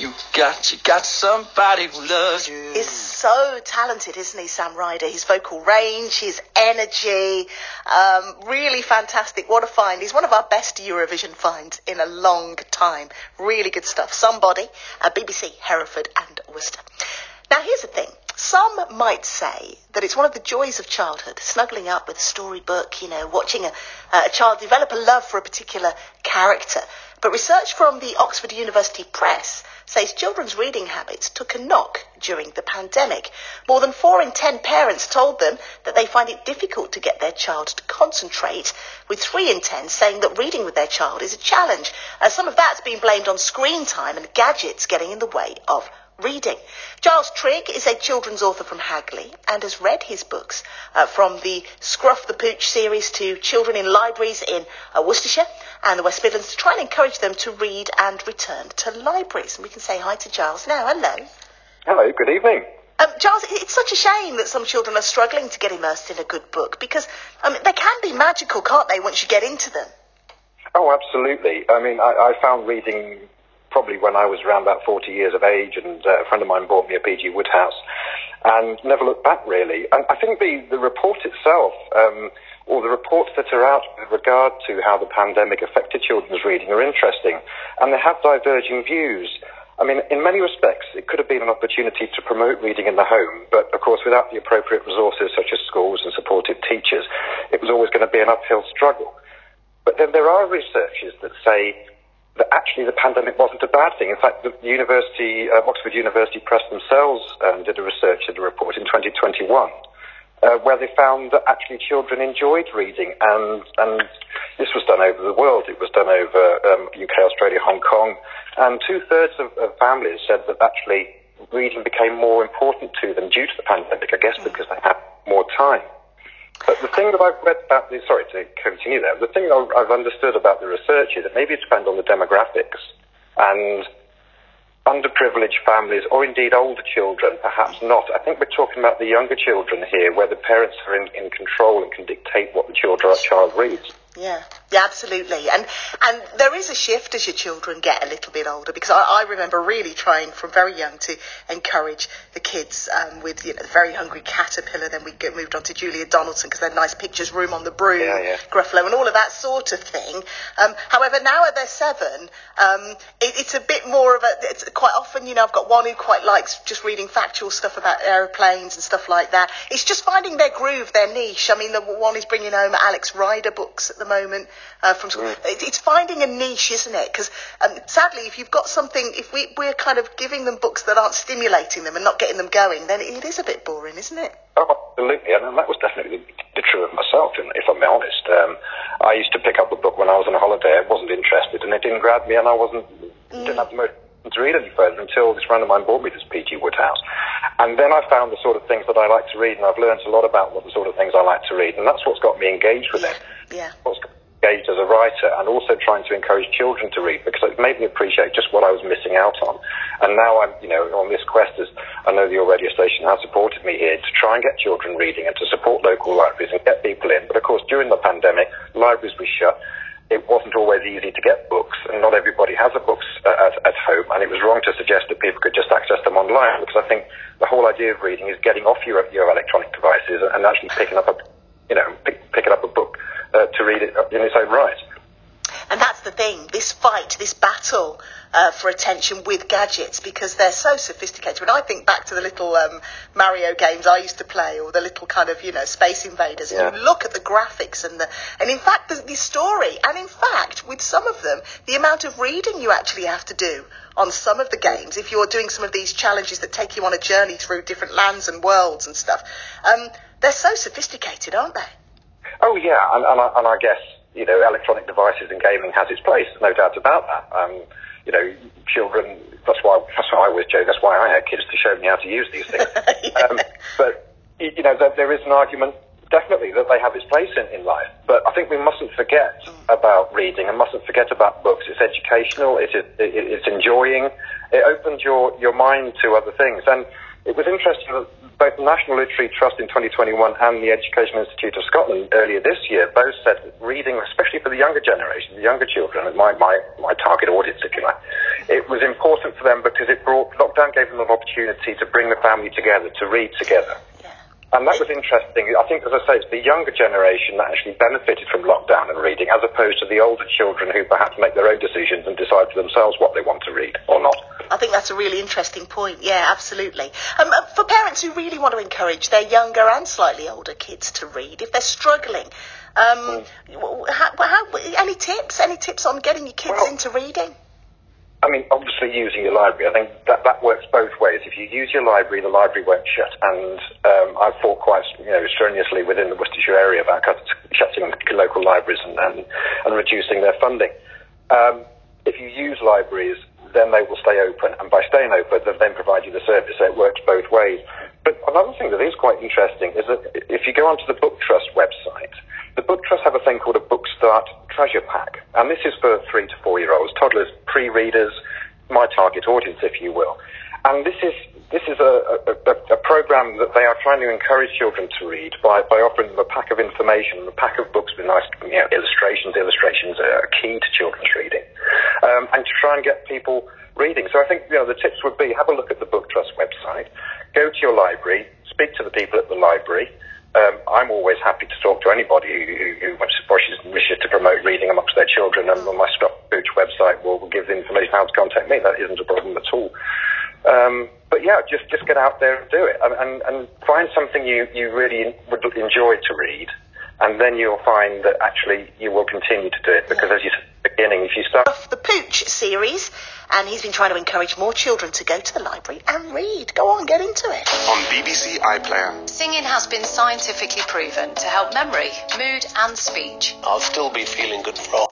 You got somebody who loves you. He's so talented, isn't he, Sam Ryder? His vocal range, his energy, really fantastic. What a find. He's one of our best Eurovision finds in a long time. Really good stuff. Somebody, BBC, Hereford and Worcester. Now, here's the thing. Some might say that it's one of the joys of childhood, snuggling up with a storybook, watching a child develop a love for a particular character. But research from the Oxford University Press says children's reading habits took a knock during the pandemic. More than 4 in 10 parents told them that they find it difficult to get their child to concentrate, with 3 in 10 saying that reading with their child is a challenge. Some of that's been blamed on screen time and gadgets getting in the way of reading. Giles Trigg is a children's author from Hagley and has read his books from the Scruff the Pooch series to children in libraries in Worcestershire and the West Midlands to try and encourage them to read and return to libraries. And we can say hi to Giles now. Hello. Hello, good evening. Giles, it's such a shame that some children are struggling to get immersed in a good book because they can be magical, can't they, once you get into them? Oh, absolutely. I mean, I found reading probably when I was around about 40 years of age, and a friend of mine bought me a P.G. Wodehouse and never looked back, really. And I think the report itself, or the reports that are out with regard to how the pandemic affected children's reading are interesting, and they have diverging views. I mean, in many respects, it could have been an opportunity to promote reading in the home, but of course, without the appropriate resources such as schools and supportive teachers, it was always going to be an uphill struggle. But then there are researchers that say that actually the pandemic wasn't a bad thing. In fact, the Oxford University Press themselves did a report in 2021 where they found that actually children enjoyed reading, and this was done over the world. It was done over UK, Australia, Hong Kong, and 2/3 of families said that actually reading became more important to them due to the pandemic, I guess because they had more time. But the thing that I've read about the thing I've understood about the research is that maybe it depends on the demographics, and underprivileged families, or indeed older children, perhaps not. I think we're talking about the younger children here, where the parents are in control and can dictate what the child reads. Yeah, absolutely. And there is a shift as your children get a little bit older, because I remember really trying from very young to encourage the kids with the Very Hungry Caterpillar. Then we moved on to Julia Donaldson because they had nice pictures, Room on the Broom, Gruffalo, and all of that sort of thing. However, now they're 7, it's a bit more of it's quite often, I've got one who quite likes just reading factual stuff about aeroplanes and stuff like that. It's just finding their groove, their niche. I mean, the one is bringing home Alex Rider books at the moment from school. It's finding a niche, isn't it? Because sadly, if you've got something, if we're kind of giving them books that aren't stimulating them and not getting them going, then it is a bit boring, isn't it? Oh, absolutely. And that was definitely the true of myself, if I'm honest. I used to pick up a book when I was on a holiday. I wasn't interested, and it didn't grab me, and I didn't have the motivation to read any further until this friend of mine bought me this P.G. Wodehouse. And then I found the sort of things that I like to read, and I've learned a lot about what the sort of things I like to read, and that's what's got me engaged with it. Yeah. What's got me engaged as a writer, and also trying to encourage children to read, because it made me appreciate just what I was missing out on. And now I'm, on this quest, as I know your radio station has supported me here, to try and get children reading and to support local libraries and get people in. But of course, during the pandemic, libraries were shut. It wasn't always easy to get books, and not everybody has a books at home, and it was wrong to suggest that people could just access them online, because I think the whole idea of reading is getting off your electronic devices and actually picking up a book to read it in its own right. And that's the thing, this fight, this battle for attention with gadgets, because they're so sophisticated. When I think back to the little Mario games I used to play, or the little kind of, Space Invaders, and you look at the graphics and in fact the story, and in fact with some of them, the amount of reading you actually have to do on some of the games, if you're doing some of these challenges that take you on a journey through different lands and worlds and stuff, they're so sophisticated, aren't they? Oh yeah, and I guess, electronic devices and gaming has its place, no doubt about that. Children, that's why I always joke, that's why I had kids, to show me how to use these things. But, there is an argument, definitely, that they have its place in life. But I think we mustn't forget about reading and mustn't forget about books. It's educational, it's enjoying, it opens your mind to other things. And it was interesting that both the National Literary Trust in 2021 and the Education Institute of Scotland earlier this year both said that reading, especially for the younger generation, the younger children, my target audience, if you like, it was important for them because lockdown gave them an opportunity to bring the family together, to read together. And that was interesting. I think, as I say, it's the younger generation that actually benefited from lockdown and reading, as opposed to the older children who perhaps make their own decisions and decide for themselves what they want to read or not. I think that's a really interesting point. Yeah, absolutely. For parents who really want to encourage their younger and slightly older kids to read, if they're struggling, any tips? Any tips on getting your kids into reading? I mean, obviously using your library. I think that works both ways. If you use your library, the library won't shut. And I've fought quite strenuously within the Worcestershire area about shutting local libraries and reducing their funding. If you use libraries, then they will stay open. And by staying open, they'll then provide you the service. So it works both ways. But another thing that is quite interesting is that if you go onto the Book Trust website, the Book Trust have a thing called a Book Start Treasure Pack. And this is for 3 to 4 year olds, toddlers, pre-readers, my target audience, if you will. And this is a program that they are trying to encourage children to read by offering them a pack of information, a pack of books with nice illustrations. Illustrations are key to children's reading, and to try and get people reading. So I think the tips would be have a look at the Book Trust website, go to your library, speak to the people at the library. I'm always happy to talk to anybody who wishes to promote reading amongst their children, and on my Stop Pooch website will give the information how to contact me. That isn't a problem at all. But yeah, just get out there and do it, and find something you really would enjoy to read, and then you'll find that actually you will continue to do it, because as you said at the beginning, if you start the Pooch series, and he's been trying to encourage more children to go to the library and read. Go on, get into it. On BBC iPlayer. Singing has been scientifically proven to help memory, mood and speech. I'll still be feeling good for